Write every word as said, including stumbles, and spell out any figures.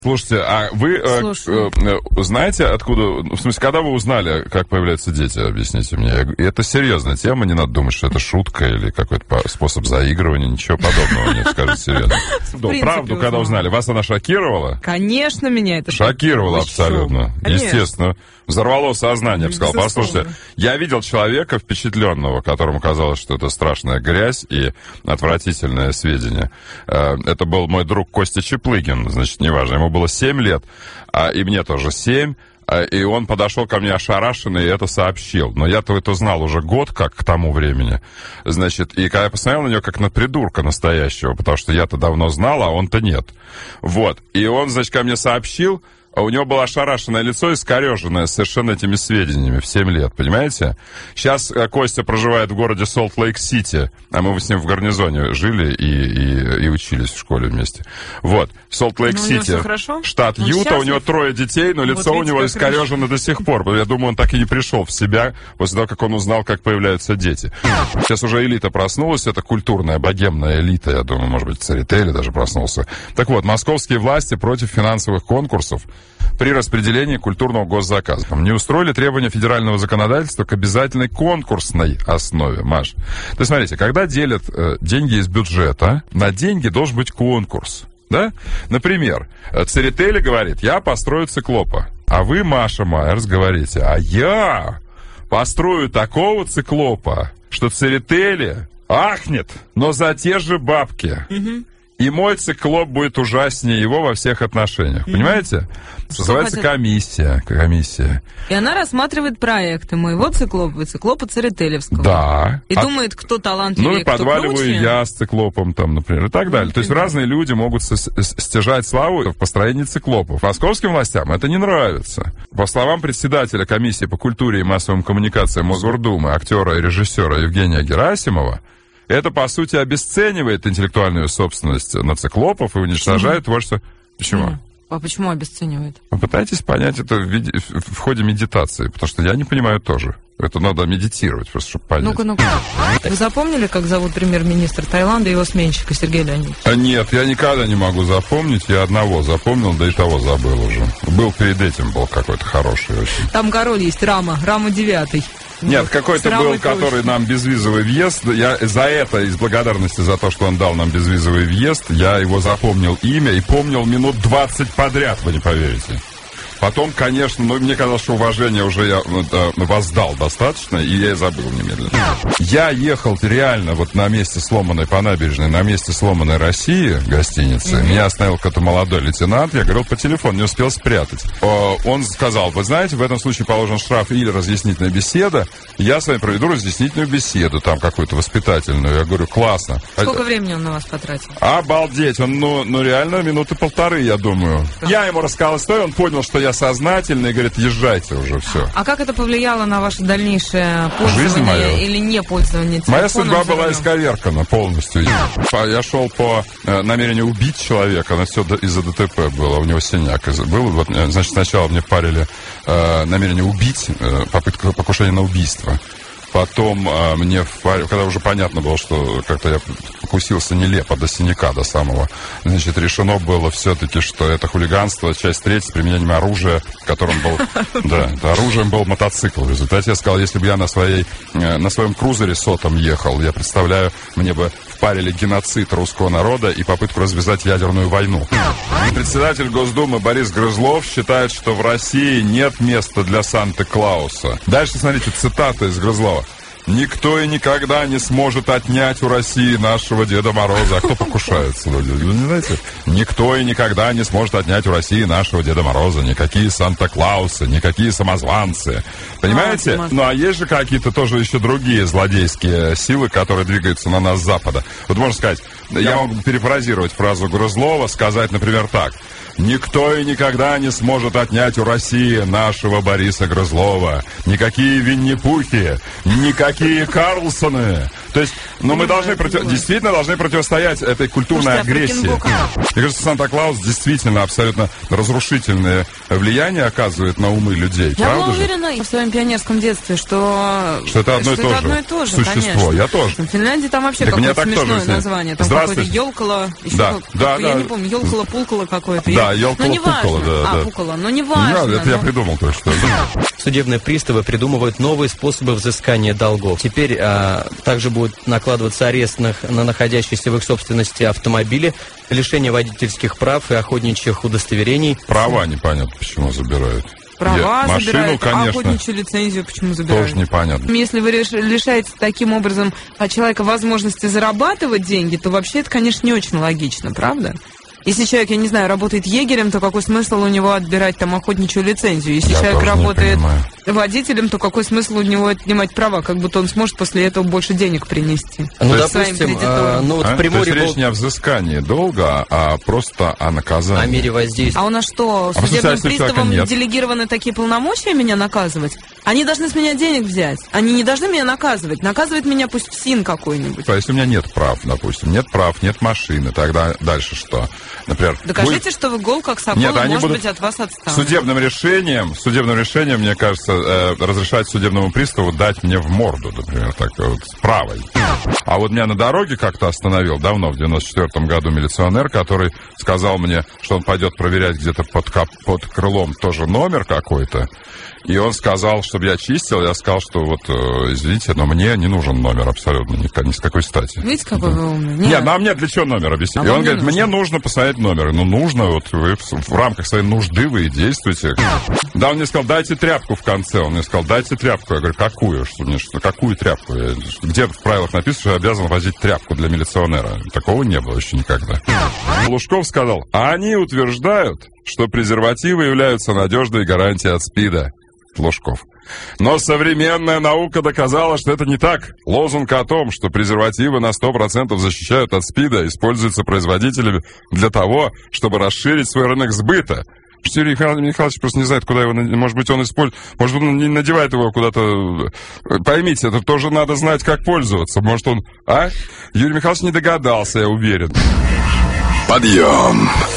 Слушайте, а вы э, э, знаете, откуда... В смысле, когда вы узнали, как появляются дети, объясните мне. Это серьезная тема, не надо думать, что это шутка или какой-то способ заигрывания, ничего подобного, нет, скажите серьезно. Правду, когда узнали, вас она шокировала? Конечно, меня это шокировало абсолютно. Естественно. Взорвало сознание, я бы сказал. Послушайте, я видел человека впечатленного, которому казалось, что это страшная грязь и отвратительное сведения. Это был мой друг Костя Чеплыгин, значит, неважно, ему было семь лет, и мне тоже семь. И он подошел ко мне ошарашенный и это сообщил. Но я-то это знал уже год, как к тому времени. Значит, и когда я посмотрел на него, как на придурка настоящего, потому что я-то давно знал, а он-то нет. Вот. И он, значит, ко мне сообщил, а у него было ошарашенное лицо, искореженное совершенно этими сведениями в семь лет, понимаете? Сейчас Костя проживает в городе Солт-Лейк-Сити, а мы с ним в гарнизоне жили и, и, и учились в школе вместе. Вот, Солт-Лейк-Сити, штат он Юта, счастлив? У него трое детей, но вот лицо у него искорежено до сих пор. Я думаю, он так и не пришел в себя после того, как он узнал, как появляются дети. Сейчас уже элита проснулась, это культурная, богемная элита, я думаю, может быть, Церетели даже проснулся. Так вот, московские власти против финансовых конкурсов при распределении культурного госзаказа не устроили требования федерального законодательства к обязательной конкурсной основе, Маш. То есть, смотрите, когда делят э, деньги из бюджета, на деньги должен быть конкурс, да? Например, Церетели говорит, я построю циклопа, а вы, Маша Майерс, говорите, а я построю такого циклопа, что Церетели ахнет, но за те же бабки. Mm-hmm. И мой циклоп будет ужаснее его во всех отношениях. Mm-hmm. Понимаете? Называется комиссия. Комиссия. И она рассматривает проекты моего циклопа и циклопа Церетелевского. Да. И а... думает, кто талантливее, ну, и кто подваливаю круче. Я с циклопом, там, например, и так далее. Mm-hmm. То есть разные люди могут стяжать славу в построении циклопов. Московским властям это не нравится. По словам председателя комиссии по культуре и массовым коммуникациям Мосгордумы, актера и режиссера Евгения Герасимова, это, по сути, обесценивает интеллектуальную собственность на циклопов и уничтожает творчество. Почему? Mm. А почему обесценивает? Попытайтесь понять это в, виде, в, в ходе медитации, потому что я не понимаю тоже. Это надо медитировать, просто чтобы понять. Ну-ка, ну-ка. Вы запомнили, как зовут премьер-министр Таиланда и его сменщика Сергея Леонидовича? А нет, я никогда не могу запомнить. Я одного запомнил, да и того забыл уже. Был перед этим, был какой-то хороший очень. Там король есть, Рама, Рама девятый. Нет, какой-то был, который точно. Нам безвизовый въезд. Я за это, из благодарности за то, что он дал нам безвизовый въезд, я его запомнил имя и помнил минут двадцать подряд, вы не поверите. Потом, конечно, ну, мне казалось, что уважение уже я э, воздал достаточно, и я и забыл немедленно. Я ехал реально вот на месте сломанной по набережной, на месте сломанной России гостиницы. Mm-hmm. Меня остановил какой-то молодой лейтенант, я говорил по телефону, не успел спрятать. Э, он сказал, вы знаете, в этом случае положен штраф или разъяснительная беседа. Я с вами проведу разъяснительную беседу, там какую-то воспитательную. Я говорю, классно. Сколько а, времени он на вас потратил? Обалдеть, он, ну, ну реально минуты полторы, я думаю. Я ему рассказал историю, он понял, что я сознательно и говорит, езжайте уже, все. А как это повлияло на ваше дальнейшее пользование или не пользование телефоном? Моя судьба была исковеркана полностью. Я шел по э, намерению убить человека, но все из-за ДТП было, у него синяк был. Вот, значит, сначала мне парили э, намерение убить, э, попытка покушения на убийство. Потом а, мне, когда уже понятно было, что как-то я покусился нелепо до синяка, до самого, значит, решено было все-таки, что это хулиганство, часть третья, с применением оружия, которым был, да, оружием был мотоцикл. В результате я сказал, если бы я на своей, на своем крузере сотом ехал, я представляю, мне бы впарили геноцид русского народа и попытку развязать ядерную войну. Председатель Госдумы Борис Грызлов считает, что в России нет места для Санта-Клауса. Дальше, смотрите, цитата из Грызлова. «Никто и никогда не сможет отнять у России нашего Деда Мороза». А кто покушается? Вы не знаете? «Никто и никогда не сможет отнять у России нашего Деда Мороза. Никакие Санта-Клаусы, никакие самозванцы». Понимаете? А, ну, а есть же какие-то тоже еще другие злодейские силы, которые двигаются на нас с запада. Вот можно сказать, я могу перефразировать фразу Грызлова, сказать, например, так. «Никто и никогда не сможет отнять у России нашего Бориса Грызлова. Никакие Винни-Пухи, никакие Карлсоны, То есть, ну, мы должны против... действительно должны противостоять этой культурной Слушайте, агрессии. Мне кажется, Санта-Клаус действительно абсолютно разрушительное влияние оказывает на умы людей. Я Правда была же? уверена в своем пионерском детстве, что, что это одно, что и, то это же. одно и то же. Существо. Конечно. Я тоже. В Финляндии там вообще Так какое-то тоже смешное смешно. название. Там какое-то елкало. Да, как, да, я да. не помню, елкало-пулкало какое-то. Да, я... елкало-пулкало, да, а, да. пукало, но не важно. Да, это но... я придумал то, что... Судебные приставы придумывают новые способы взыскания долгов. Теперь а, также будет накладываться арест на, на находящиеся в их собственности автомобили, лишение водительских прав и охотничьих удостоверений. Права непонятно, почему забирают. Права Я, машину, забирают, конечно, а охотничью лицензию почему забирают? Тоже непонятно. Если вы реш... лишаете таким образом от человека возможности зарабатывать деньги, то вообще это, конечно, не очень логично, правда? Если человек, я не знаю, работает егерем, то какой смысл у него отбирать там охотничью лицензию? Если Я человек работает не водителем, то какой смысл у него отнимать права? Как будто он сможет после этого больше денег принести. Ну, своим допустим, кредиторам. а, ну вот А? в Приморье То есть был... речь не о взыскании долга, а просто о наказании. О мере воздействия. А у нас что, А судебным если человека приставам нет? делегированы такие полномочия меня наказывать? Они должны с меня денег взять. Они не должны меня наказывать. Наказывает меня пусть ПСИН какой-нибудь. А если у меня нет прав, допустим, нет прав, нет машины, тогда дальше что? Например, Докажите, будет... что вы гол, как сокол, Нет, и, они может будут быть, от вас отстанут. Судебным решением, судебным решением, мне кажется, э, разрешать судебному приставу дать мне в морду, например, так вот, с правой. А вот меня на дороге как-то остановил давно, в девяносто четвёртом году, милиционер, который сказал мне, что он пойдет проверять где-то под, кап- под крылом тоже номер какой-то. И он сказал, чтобы я чистил, я сказал, что вот, э, извините, но мне не нужен номер абсолютно, ни, ни с какой стати. Видите, какой вы умный? Нет, Нет ну а мне для чего номер объяснить? А и он вам не говорит, нужно. мне нужно посмотреть номер. Ну, нужно, вот вы в, в рамках своей нужды вы и действуете. Да, он мне сказал, дайте тряпку в конце. Он мне сказал, дайте тряпку. Я говорю, какую? Что мне, что, какую тряпку? Я, где в правилах написано, что я обязан возить тряпку для милиционера? Такого не было еще никогда. Лужков сказал, а они утверждают, что презервативы являются надежной гарантией от СПИДа. Лужков. Но современная наука доказала, что это не так. Лозунг о том, что презервативы на сто процентов защищают от СПИДа, используется производителями для того, чтобы расширить свой рынок сбыта. Юрий Михайлович просто не знает, куда его... Может быть, он использует... Может быть, он не надевает его куда-то... Поймите, это тоже надо знать, как пользоваться. Может, он... А? Юрий Михайлович не догадался, я уверен. Подъем!